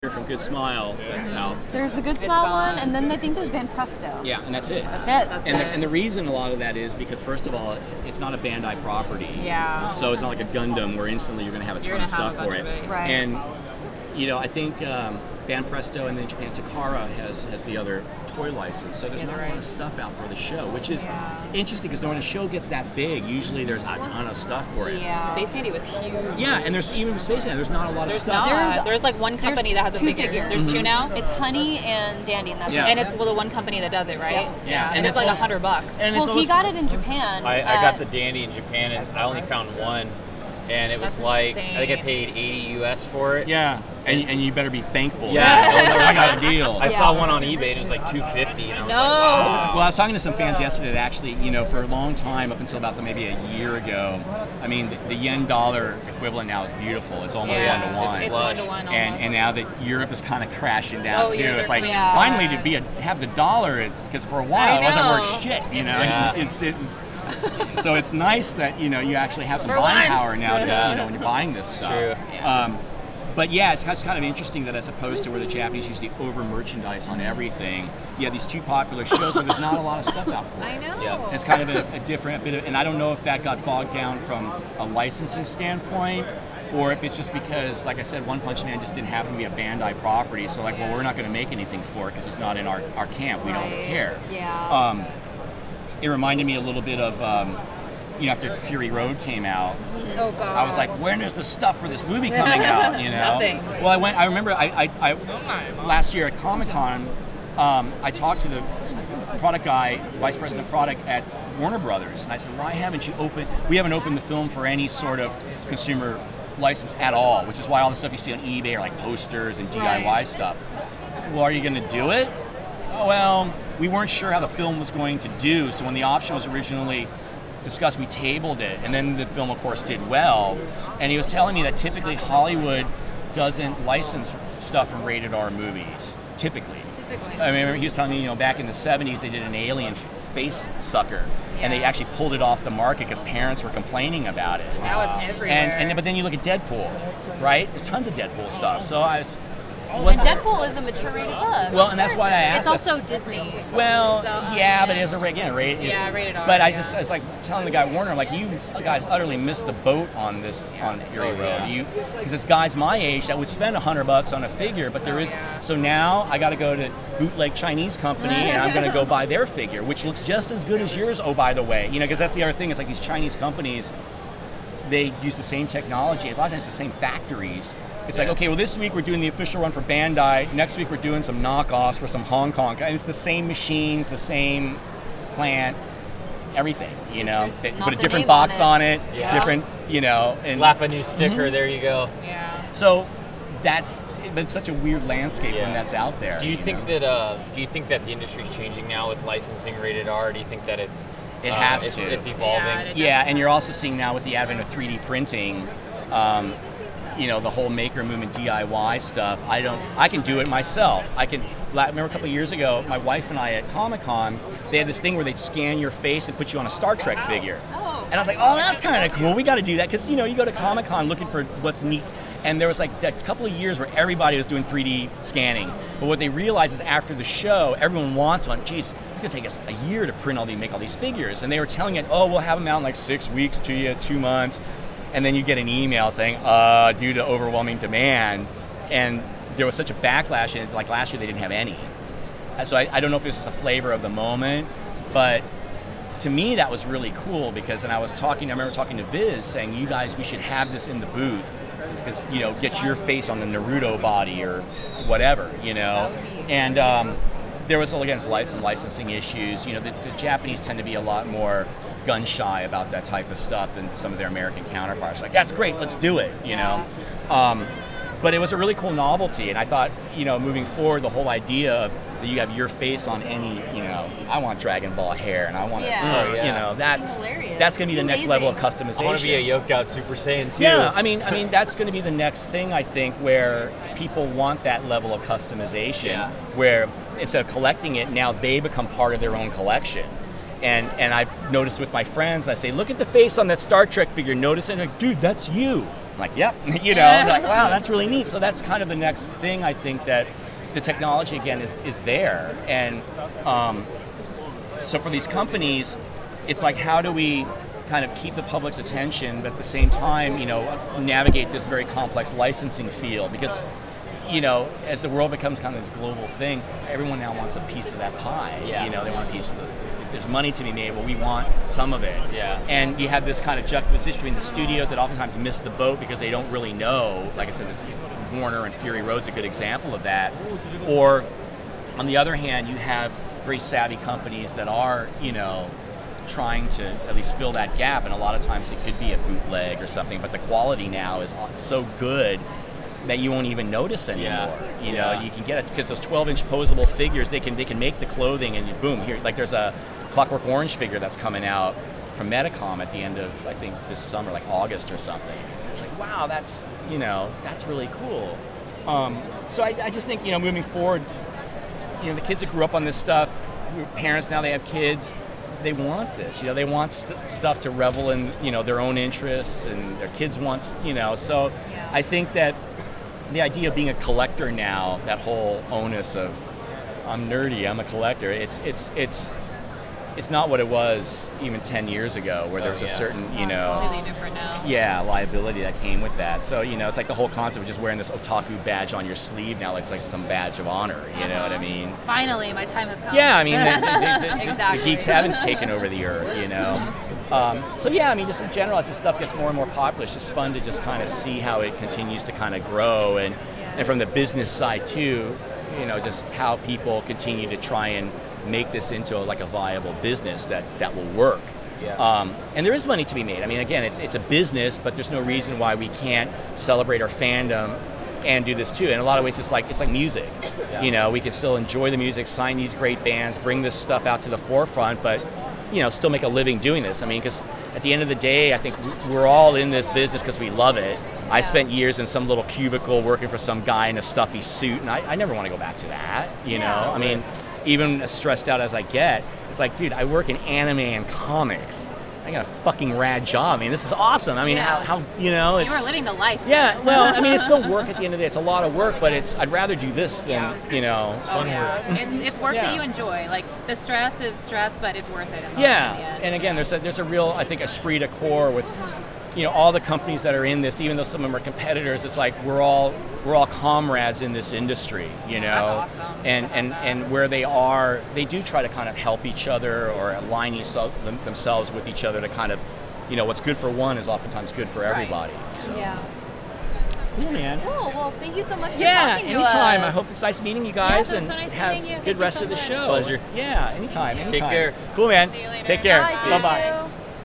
from Good Smile that's out. There's the Good Smile one, and then I think there's Band Presto. Yeah, and that's it. That's it. And the reason a lot of that is because, first of all, it's not a Bandai property. Yeah. So it's not like a Gundam where instantly you're going to have a ton of stuff for it. Right. And, I think Band Presto and then Japan Takara has the other toy license. So there's not a lot of stuff out for the show, which is interesting because when a show gets that big, usually there's a ton of stuff for it. Yeah. Space Dandy was huge. Yeah, and there's even with Space Dandy, there's not a lot of stuff. There's like one company that has a two figure. figures. There's two now. It's Honey and Dandy, and that's Yeah. it. And it's the one company that does it, right? Yeah. And it's like also- $100. And it's Well, he almost- got it in Japan. I got the Dandy in Japan, and I only found one, and it was That's like I think I insane. paid $80 US for it. Yeah, and you better be thankful. Yeah. I got a deal. I saw one on eBay, and it was like $250, and I was like, wow. Well, I was talking to some fans yesterday that actually, for a long time, up until about maybe a year ago, I mean, the yen-dollar equivalent now is beautiful. It's almost Yeah, one-to-one. it's one-to-one And almost. now that Europe is kind of crashing down, Oh, too, yeah, it's like, they're coming finally back. to have the dollar, it's because for a while it wasn't know. worth shit, Yeah. It's, so it's nice that, you actually have some For buying once. power now, Yeah. when you're buying this stuff. True. But yeah, it's kind of interesting that as opposed to where the Japanese usually over merchandise on everything, you have these two popular shows where there's not a lot of stuff out for it. I know. Yeah. It's kind of a different bit of, and I don't know if that got bogged down from a licensing standpoint, or if it's just because, like I said, One Punch Man just didn't happen to be a Bandai property, so like, well, we're not going to make anything for it because it's not in our camp. We don't care. Yeah. It reminded me a little bit of, after Fury Road came out, Oh, God. I was like, when is the stuff for this movie coming out? Nothing. Well, I remember I last year at Comic-Con, I talked to the product guy, vice president of product at Warner Brothers, and I said, why haven't you we haven't opened the film for any sort of consumer license at all, which is why all the stuff you see on eBay are like posters and DIY stuff. Well, are you going to do it? Well, we weren't sure how the film was going to do, so when the option was originally discussed, we tabled it, and then the film, of course, did well. And he was telling me that typically Hollywood doesn't license stuff from rated R movies. Typically. I mean, he was telling me, back in the 70s, they did an alien face sucker, and they actually pulled it off the market because parents were complaining about it. Now it's everywhere. But then you look at Deadpool, right? There's tons of Deadpool stuff. So I was. And Deadpool is a mature rated book. Well, and that's why I asked. It's also Disney. Well, So, yeah, but it is rated R. rated R, But I yeah. was like telling the guy Warner, I'm like, you guys utterly missed the boat on this on Fury Road. Because it's guys my age that would spend $100 on a figure, but there is. So now I got to go to bootleg Chinese company and I'm going to go buy their figure, which looks just as good as yours. Oh, by the way, because that's the other thing. It's like these Chinese companies, they use the same technology. A lot of times, the same factories. It's like, okay, well, this week we're doing the official run for Bandai. Next week we're doing some knockoffs for some Hong Kong. And it's the same machines, the same plant, everything, They there's put not a the different name box on on it, Yeah. different, and Slap a new sticker, there you go. Yeah. so it's such a weird landscape when that's out there. Do you think that the industry's changing now with licensing rated R? Do you think that It has to. It's evolving? Yeah, and you're also seeing now with the advent of 3D printing, the whole maker movement DIY stuff. I can do it myself. I remember a couple of years ago, my wife and I at Comic-Con, they had this thing where they'd scan your face and put you on a Star Trek figure. And I was like, oh, that's kind of cool. We got to do that because, you go to Comic-Con looking for what's neat. And there was like that couple of years where everybody was doing 3D scanning. But what they realized is after the show, everyone wants one. Geez, it's going to take us a year to print make all these figures. And they were telling it, oh, we'll have them out in like 6 weeks to you, 2 months. And then you get an email saying, due to overwhelming demand. And there was such a backlash, and like last year they didn't have any. So I don't know if this is a flavor of the moment, but to me that was really cool because then I remember talking to Viz saying, you guys, we should have this in the booth because, get your face on the Naruto body or whatever, And there was, again, some licensing issues. The Japanese tend to be a lot more gun shy about that type of stuff than some of their American counterparts. Like, that's great, let's do it, But it was a really cool novelty, and I thought, moving forward, the whole idea of that you have your face on any, I want Dragon Ball hair, and I want that's hilarious. That's going to be the next level of customization. I want to be a yoked out Super Saiyan too. Yeah, I mean, that's going to be the next thing, I think, where people want that level of customization, where instead of collecting it, now they become part of their own collection. And I've noticed with my friends, I say, look at the face on that Star Trek figure, notice it, and like, dude, that's you. like, yep, you know, like, wow, that's really neat. So that's kind of the next thing I think that the technology again is there, and so for these companies, it's like, how do we kind of keep the public's attention, but at the same time, you know, navigate this very complex licensing field? Because, you know, as the world becomes kind of this global thing, everyone now wants a piece of that pie. Yeah. You know, they want a piece of if there's money to be made, well, we want some of it. Yeah. And you have this kind of juxtaposition between the studios that oftentimes miss the boat because they don't really know. Like I said, this Warner and Fury Road's a good example of that. Or, on the other hand, you have very savvy companies that are, you know, trying to at least fill that gap, and a lot of times it could be a bootleg or something, but the quality now is so good that you won't even notice anymore. You know, you can get it because those 12-inch posable figures, they can make the clothing, and boom, here, like there's a Clockwork Orange figure that's coming out from Medicom at the end of, I think, this summer, like August or something. And it's like, wow, that's, you know, that's really cool. So I just think, you know, moving forward, you know, the kids that grew up on this stuff, parents now, they have kids, they want this, you know, they want stuff to revel in, you know, their own interests, and their kids want, you know, so I think that the idea of being a collector now, that whole onus of I'm nerdy, I'm a collector, it's not what it was even 10 years ago, where there was a certain, you know, It's completely different now. liability that came with that. So, you know, it's like the whole concept of just wearing this otaku badge on your sleeve now. It's like some badge of honor, you know what I mean? Finally, my time has come. Yeah, I mean, the Exactly. geeks haven't taken over the earth, you know? So yeah, I mean, just in general, as this stuff gets more and more popular, it's just fun to just kind of see how it continues to kind of grow, and from the business side too, you know, just how people continue to try and make this into like a viable business that will work. Yeah. And there is money to be made. I mean, again, it's a business, but there's no reason why we can't celebrate our fandom and do this too. In a lot of ways, it's like music. Yeah. You know, we can still enjoy the music, sign these great bands, bring this stuff out to the forefront, but, you know, still make a living doing this. I mean, because at the end of the day, I think we're all in this business because we love it. I spent years in some little cubicle working for some guy in a stuffy suit, and I never want to go back to that, you know? I mean, even as stressed out as I get, it's like, dude, I work in anime and comics. I got a fucking rad job. I mean, this is awesome. I mean, how you know, it's... You are living the life. Yeah, well, I mean, it's still work at the end of the day. It's a lot of work, but I'd rather do this than, you know... It's fun work. It's work that you enjoy. Like, the stress is stress, but it's worth it. Yeah, and again, there's a real, I think, esprit de corps with, you know, all the companies that are in this, even though some of them are competitors. It's like we're all comrades in this industry, you know. That's awesome. And where they are, they do try to kind of help each other or align themselves with each other to kind of, you know, what's good for one is oftentimes good for everybody. So. Yeah. Cool, man. Cool. Well, thank you so much for Yeah, talking to anytime. us. I hope it's nice meeting you guys, Yes, it was and so nice have meeting you. a Thank good you rest so of the much. show. Pleasure. Yeah, anytime. Take care. Cool, man. See you later. Take care. Bye. Bye-bye. Thank you.